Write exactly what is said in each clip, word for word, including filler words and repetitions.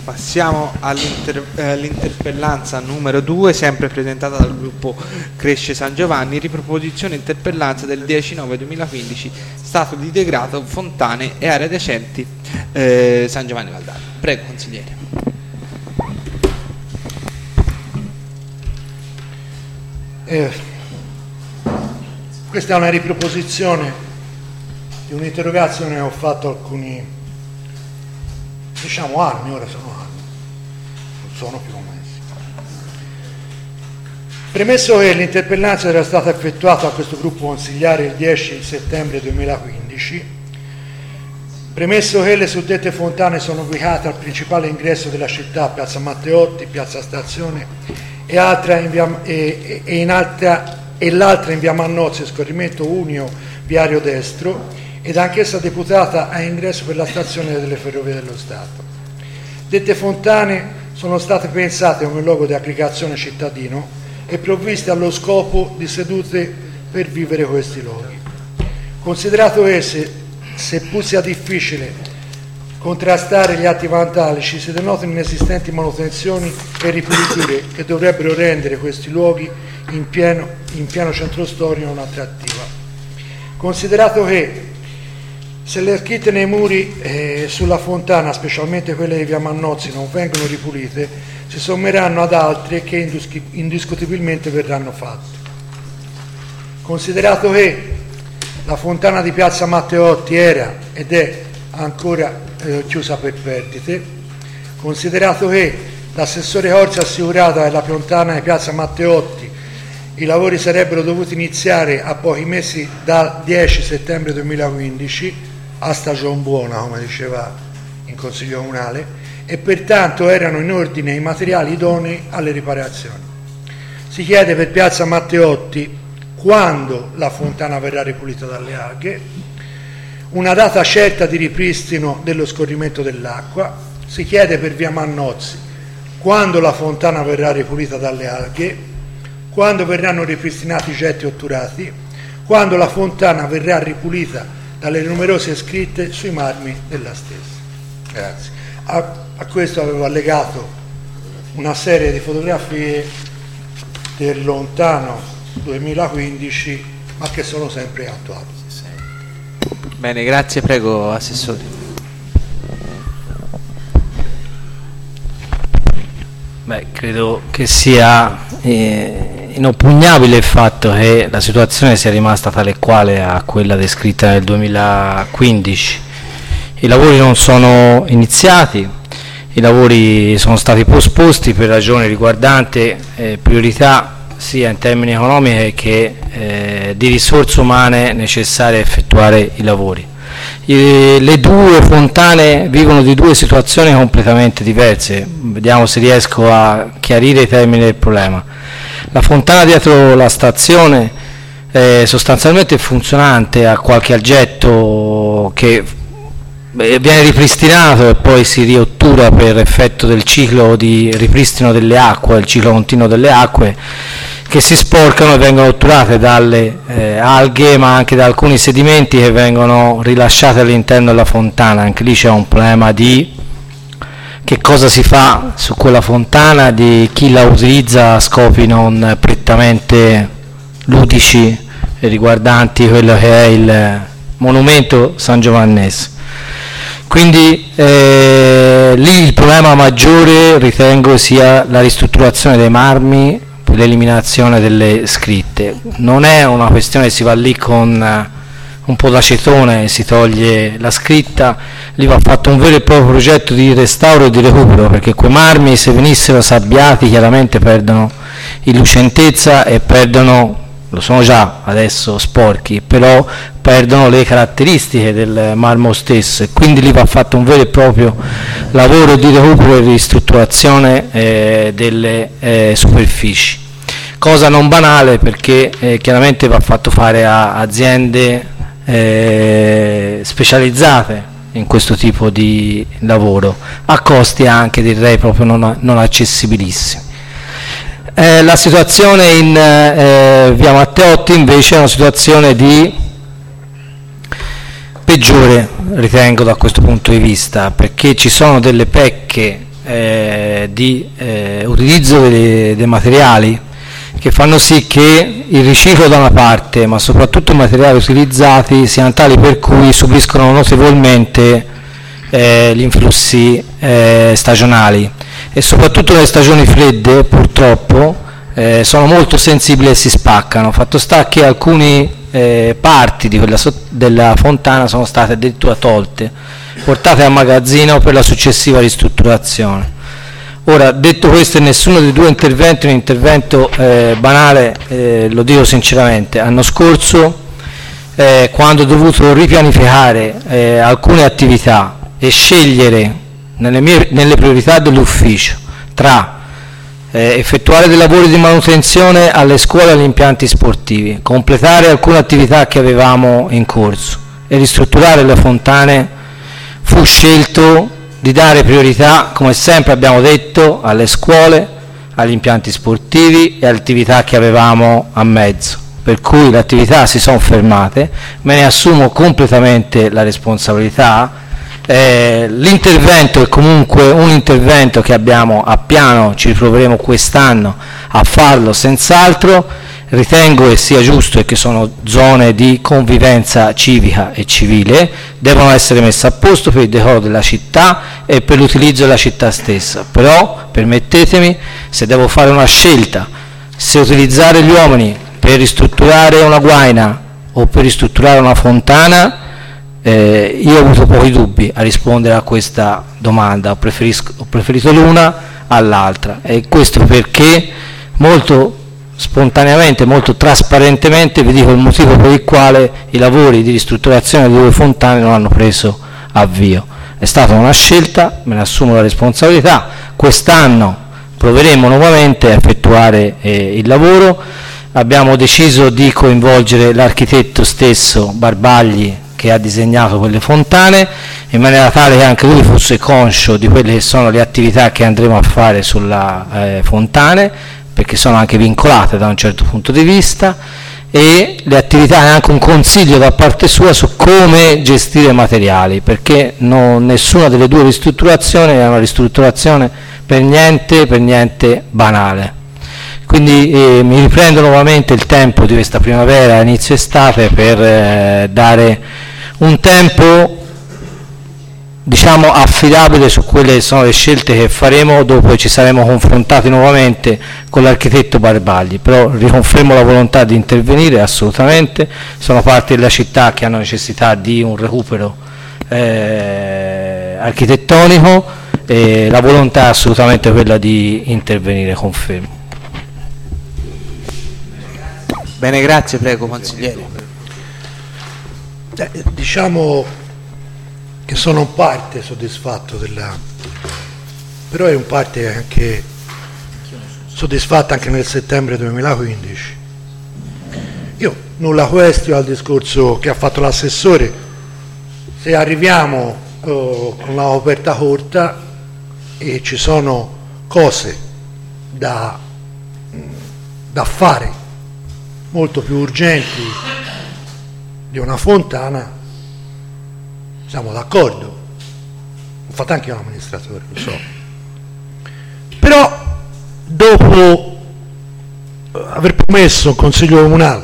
Passiamo all'inter- all'interpellanza numero due, sempre presentata dal gruppo Cresce San Giovanni, riproposizione interpellanza del dieci nove duemilaquindici, stato di degrado fontane e aree adiacenti eh, San Giovanni Valdarno. Prego, consigliere. Eh, questa è una riproposizione di un'interrogazione che ho fatto alcuni, diciamo anni, ora sono anni, non sono più mesi. Premesso che l'interpellanza era stata effettuata a questo gruppo consigliare il dieci settembre duemilaquindici, premesso che le suddette fontane sono ubicate al principale ingresso della città, piazza Matteotti, piazza Stazione, e, altra in via, e, e, in altra, e l'altra in via Mannozzi, scorrimento unio viario destro, ed anch'essa deputata a ingresso per la stazione delle Ferrovie dello Stato. Dette fontane sono state pensate come luogo di aggregazione cittadino e provviste allo scopo di sedute per vivere questi luoghi. Considerato che, se, seppur sia difficile contrastare gli atti vandalici, si denotano inesistenti manutenzioni e ripuliture che dovrebbero rendere questi luoghi in pieno, in pieno centro storico un'attrattiva. Considerato che se le scritte nei muri eh, sulla fontana, specialmente quelle di via Mannozzi, non vengono ripulite, si sommeranno ad altre che indus- indiscutibilmente verranno fatte. Considerato che la fontana di piazza Matteotti era ed è ancora eh, chiusa per perdite, considerato che l'assessore Corsi ha assicurato che la fontana di piazza Matteotti i lavori sarebbero dovuti iniziare a pochi mesi dal dieci settembre duemilaquindici, a stagione buona, come diceva in Consiglio Comunale, e pertanto erano in ordine i materiali idonei alle riparazioni. Si chiede per piazza Matteotti quando la fontana verrà ripulita dalle alghe, una data certa di ripristino dello scorrimento dell'acqua. Si chiede per via Mannozzi quando la fontana verrà ripulita dalle alghe, quando verranno ripristinati i getti otturati, quando la fontana verrà ripulita dalle numerose scritte sui marmi della stessa. Grazie. A, a questo avevo allegato una serie di fotografie del lontano duemilaquindici, ma che sono sempre attuali. Bene, grazie, prego Assessore. Beh, credo che sia eh, inoppugnabile il fatto che la situazione sia rimasta tale e quale a quella descritta nel duemilaquindici. I lavori non sono iniziati, i lavori sono stati posposti per ragioni riguardanti eh, priorità sia in termini economici che eh, di risorse umane necessarie a effettuare i lavori. I, le due fontane vivono di due situazioni completamente diverse. Vediamo se riesco a chiarire i termini del problema. La fontana dietro la stazione è sostanzialmente funzionante, ha qualche aggetto che viene ripristinato e poi si riottura per effetto del ciclo di ripristino delle acque, il ciclo continuo delle acque, che si sporcano e vengono otturate dalle eh, alghe, ma anche da alcuni sedimenti che vengono rilasciati all'interno della fontana. Anche lì c'è un problema di che cosa si fa su quella fontana, di chi la utilizza a scopi non prettamente ludici riguardanti quello che è il monumento San Giovannese. Quindi eh, lì il problema maggiore ritengo sia la ristrutturazione dei marmi, l'eliminazione delle scritte. Non è una questione che si va lì con un po' d'acetone e si toglie la scritta, lì va fatto un vero e proprio progetto di restauro e di recupero, perché quei marmi, se venissero sabbiati, chiaramente perdono in lucentezza e perdono, lo sono già adesso sporchi, però perdono le caratteristiche del marmo stesso, e quindi lì va fatto un vero e proprio lavoro di recupero e ristrutturazione eh, delle eh, superfici, cosa non banale, perché eh, chiaramente va fatto fare a aziende eh, specializzate in questo tipo di lavoro, a costi anche, direi, proprio non, non accessibilissimi. Eh, la situazione in eh, via Matteotti invece è una situazione di peggiore, ritengo, da questo punto di vista, perché ci sono delle pecche eh, di eh, utilizzo dei, dei materiali che fanno sì che il riciclo da una parte, ma soprattutto i materiali utilizzati, siano tali per cui subiscono notevolmente eh, gli influssi eh, stagionali, e soprattutto nelle stagioni fredde purtroppo eh, sono molto sensibili e si spaccano. Fatto sta che alcune eh, parti di quella so- della fontana sono state addirittura tolte, portate a magazzino per la successiva ristrutturazione. Ora, detto questo, nessuno dei due interventi è un intervento eh, banale, eh, lo dico sinceramente. L'anno scorso, eh, quando ho dovuto ripianificare eh, alcune attività e scegliere nelle, mie, nelle priorità dell'ufficio tra eh, effettuare dei lavori di manutenzione alle scuole e agli impianti sportivi, completare alcune attività che avevamo in corso e ristrutturare le fontane, fu scelto di dare priorità, come sempre abbiamo detto, alle scuole, agli impianti sportivi e alle attività che avevamo a mezzo, per cui le attività si sono fermate, me ne assumo completamente la responsabilità. Eh, l'intervento è comunque un intervento che abbiamo a piano, ci ritroveremo quest'anno a farlo senz'altro. Ritengo che sia giusto e che sono zone di convivenza civica e civile, devono essere messe a posto per il decoro della città e per l'utilizzo della città stessa. Però, permettetemi, se devo fare una scelta, se utilizzare gli uomini per ristrutturare una guaina o per ristrutturare una fontana, eh, io ho avuto pochi dubbi a rispondere a questa domanda, ho, ho preferito l'una all'altra, e questo perché molto spontaneamente, molto trasparentemente vi dico il motivo per il quale i lavori di ristrutturazione delle due fontane non hanno preso avvio. È stata una scelta, me ne assumo la responsabilità. Quest'anno proveremo nuovamente a effettuare eh, il lavoro. Abbiamo deciso di coinvolgere l'architetto stesso Barbagli, che ha disegnato quelle fontane, in maniera tale che anche lui fosse conscio di quelle che sono le attività che andremo a fare sulla eh, fontane, perché sono anche vincolate da un certo punto di vista, e le attività, e anche un consiglio da parte sua su come gestire i materiali, perché non, nessuna delle due ristrutturazioni è una ristrutturazione per niente, per niente banale. Quindi eh, mi riprendo nuovamente il tempo di questa primavera, inizio estate, per eh, dare un tempo, diciamo, affidabile su quelle che sono le scelte che faremo dopo che ci saremo confrontati nuovamente con l'architetto Barbagli. Però riconfermo la volontà di intervenire assolutamente, sono parti della città che hanno necessità di un recupero eh, architettonico, e la volontà è assolutamente quella di intervenire, confermo. Bene, grazie, prego consigliere. Eh, diciamo che sono in parte soddisfatto della, però è in parte anche soddisfatto anche nel settembre duemilaquindici. Io nulla questiono al discorso che ha fatto l'assessore. Se arriviamo eh, con la coperta corta e ci sono cose da, da fare molto più urgenti di una fontana, siamo d'accordo, l'ho fatto anche l'amministratore, lo so. Però dopo aver promesso un consiglio comunale,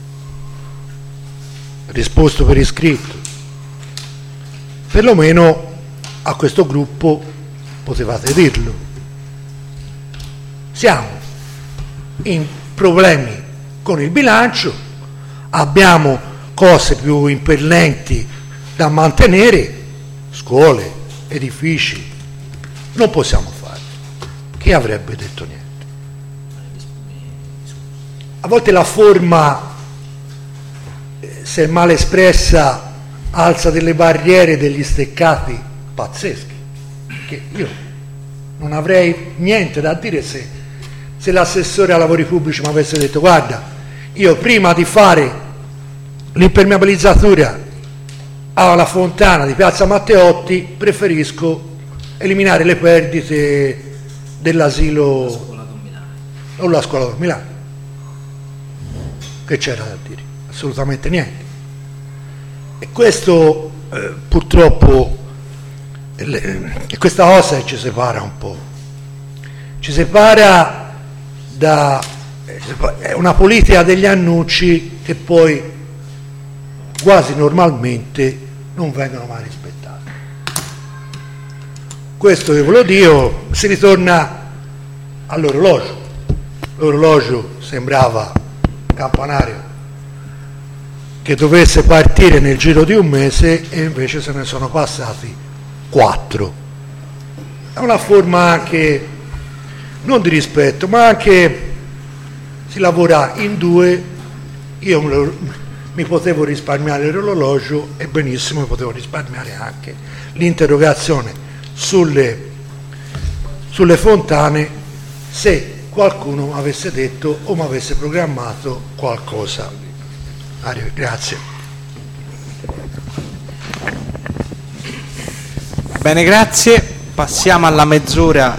risposto per iscritto, perlomeno a questo gruppo potevate dirlo. Siamo in problemi con il bilancio, abbiamo cose più impellenti da mantenere, scuole, edifici, non possiamo fare. Chi avrebbe detto niente? A volte la forma, se è mal espressa, alza delle barriere, degli steccati pazzeschi, che io non avrei niente da dire se, se l'assessore ai lavori pubblici mi avesse detto: guarda, io prima di fare l'impermeabilizzatura alla fontana di Piazza Matteotti preferisco eliminare le perdite dell'asilo o la scuola Don Milano. Che c'era da dire? Assolutamente niente. E questo eh, purtroppo e questa cosa ci separa un po', ci separa da è una politica degli annucci che poi quasi normalmente non vengono mai rispettati. Questo che ve lo dico, si ritorna all'orologio. L'orologio sembrava un campanario che dovesse partire nel giro di un mese e invece se ne sono passati quattro. È una forma anche non di rispetto, ma anche si lavora in due. Io mi potevo risparmiare l'orologio e benissimo mi potevo risparmiare anche l'interrogazione sulle, sulle fontane se qualcuno mi avesse detto o mi avesse programmato qualcosa. Grazie. Bene, grazie. Passiamo alla mezz'ora